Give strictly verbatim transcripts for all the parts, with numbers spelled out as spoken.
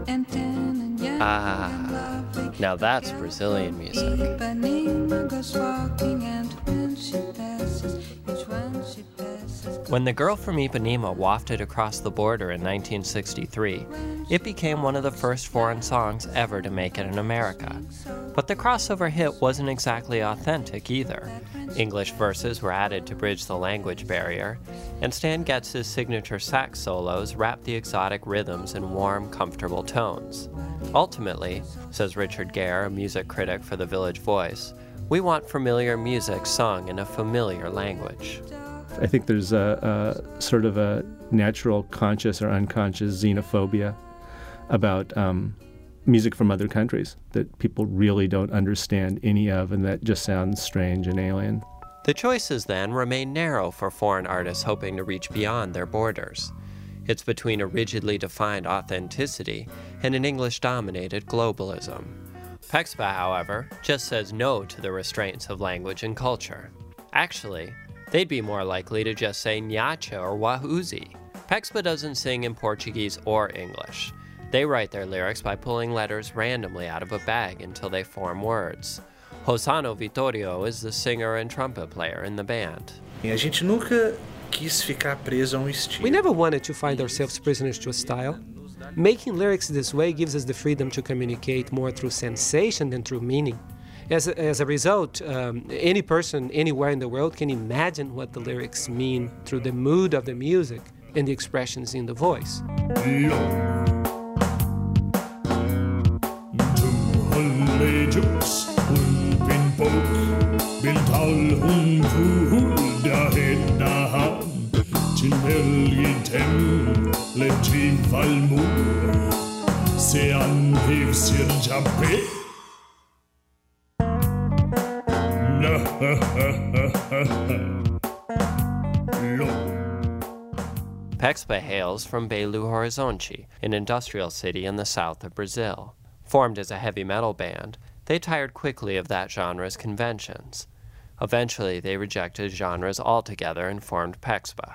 Ah, now that's Brazilian music. When The Girl from Ipanema wafted across the border in nineteen sixty-three, it became one of the first foreign songs ever to make it in America. But the crossover hit wasn't exactly authentic either. English verses were added to bridge the language barrier, and Stan Getz's signature sax solos wrapped the exotic rhythms in warm, comfortable tones. Ultimately, says Richard Gere, a music critic for The Village Voice, we want familiar music sung in a familiar language. I think there's a, a sort of a natural conscious or unconscious xenophobia about um, music from other countries that people really don't understand any of, and that just sounds strange and alien. The choices then remain narrow for foreign artists hoping to reach beyond their borders. It's between a rigidly defined authenticity and an English-dominated globalism. Pexpa, however, just says no to the restraints of language and culture. Actually, they'd be more likely to just say Nyacha or Wahoozy. Pexpa doesn't sing in Portuguese or English. They write their lyrics by pulling letters randomly out of a bag until they form words. Rosano Vittorio is the singer and trumpet player in the band. A gente nunca quis ficar preso a um estilo. We never wanted to find ourselves prisoners to a style. Making lyrics this way gives us the freedom to communicate more through sensation than through meaning. As a, as a result, um, any person anywhere in the world can imagine what the lyrics mean through the mood of the music and the expressions in the voice. Pexpa hails from Belo Horizonte, an industrial city in the south of Brazil. Formed as a heavy metal band, they tired quickly of that genre's conventions. Eventually, they rejected genres altogether and formed Pexpa.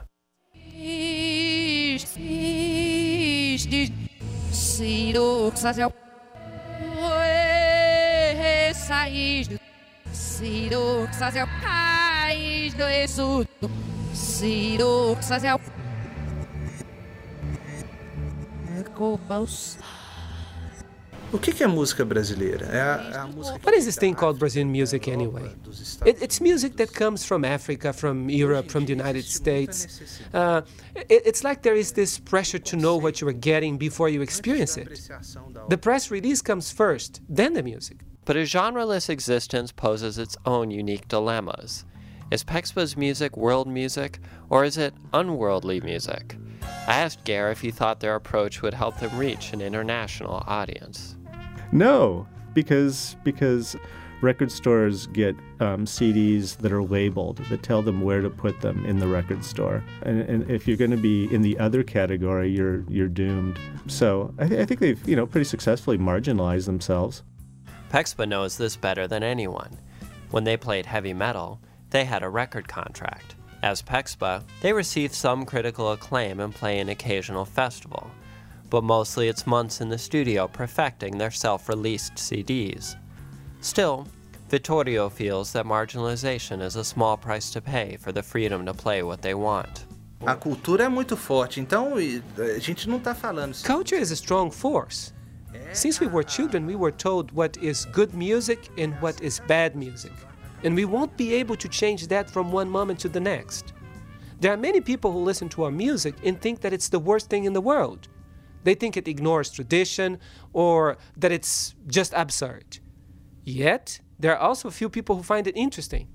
O que que é música brasileira? É a, é a música What is this thing called Brazilian music anyway? It, it's music that comes from Africa, from Europe, from the United States. Uh, it, it's like there is this pressure to know what you are getting before you experience it. The press release comes first, then the music. But a genreless existence poses its own unique dilemmas. Is Pexpa's music world music, or is it unworldly music? I asked Gere if he thought their approach would help them reach an international audience. No, because because record stores get um, C Ds that are labeled, that tell them where to put them in the record store. And, and if you're going to be in the other category, you're you're doomed. So I, th- I think they've you know pretty successfully marginalized themselves. Pexpa knows this better than anyone. When they played heavy metal, they had a record contract. As Pexpa, they received some critical acclaim and play an occasional festival. But mostly it's months in the studio perfecting their self-released C Ds. Still, Vittorio feels that marginalization is a small price to pay for the freedom to play what they want. A cultura é muito forte, então a gente não está falando. Culture is a strong force. Since we were children, we were told what is good music and what is bad music. And we won't be able to change that from one moment to the next. There are many people who listen to our music and think that it's the worst thing in the world. They think it ignores tradition or that it's just absurd. Yet, there are also a few people who find it interesting.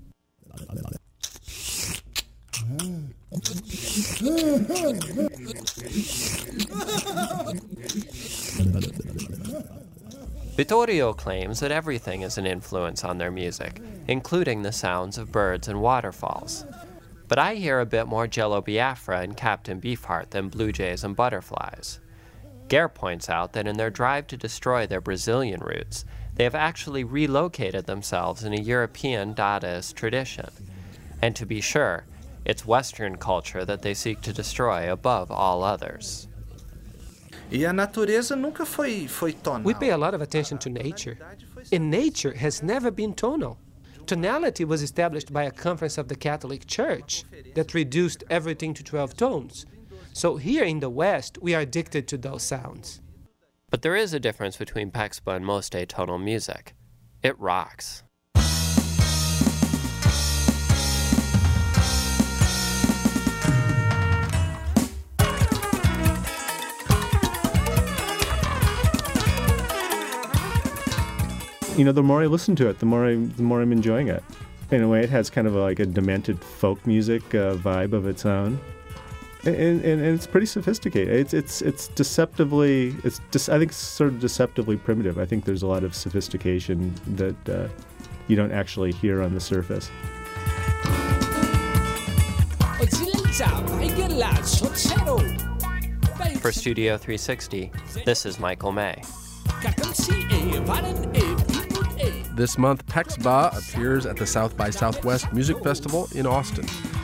Vittorio claims that everything is an influence on their music, including the sounds of birds and waterfalls. But I hear a bit more Jello Biafra and Captain Beefheart than Blue Jays and Butterflies. Gere points out that in their drive to destroy their Brazilian roots, they have actually relocated themselves in a European Dadaist tradition. And to be sure, it's Western culture that they seek to destroy above all others. E a natureza nunca foi, foi tonal. We pay a lot of attention to nature, and nature has never been tonal. Tonality was established by a conference of the Catholic Church that reduced everything to twelve tones. So here in the West, we are addicted to those sounds. But there is a difference between Pexpa and most atonal music. It rocks. You know, the more I listen to it, the more I, the more I'm enjoying it. In a way, it has kind of a, like a demented folk music uh, vibe of its own, and, and, and it's pretty sophisticated. It's it's it's deceptively. It's just, I think, sort of deceptively primitive. I think there's a lot of sophistication that uh, you don't actually hear on the surface. For Studio three sixty, this is Michael May. This month, Pexba appears at the South by Southwest Music Festival in Austin.